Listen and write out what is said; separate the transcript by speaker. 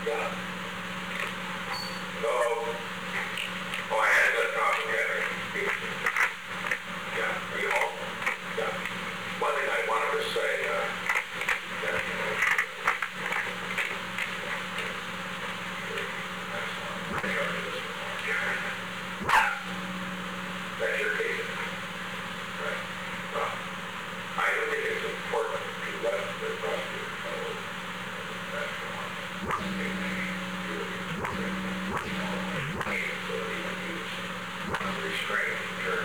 Speaker 1: Yeah. So, oh, I had a good talk with Henry. Yeah, are you home? Yeah. One thing I wanted to say, that, that's your case. Right. Well, I don't think it's important to let the prosecutor know that's the one. So that he can use restraint in terms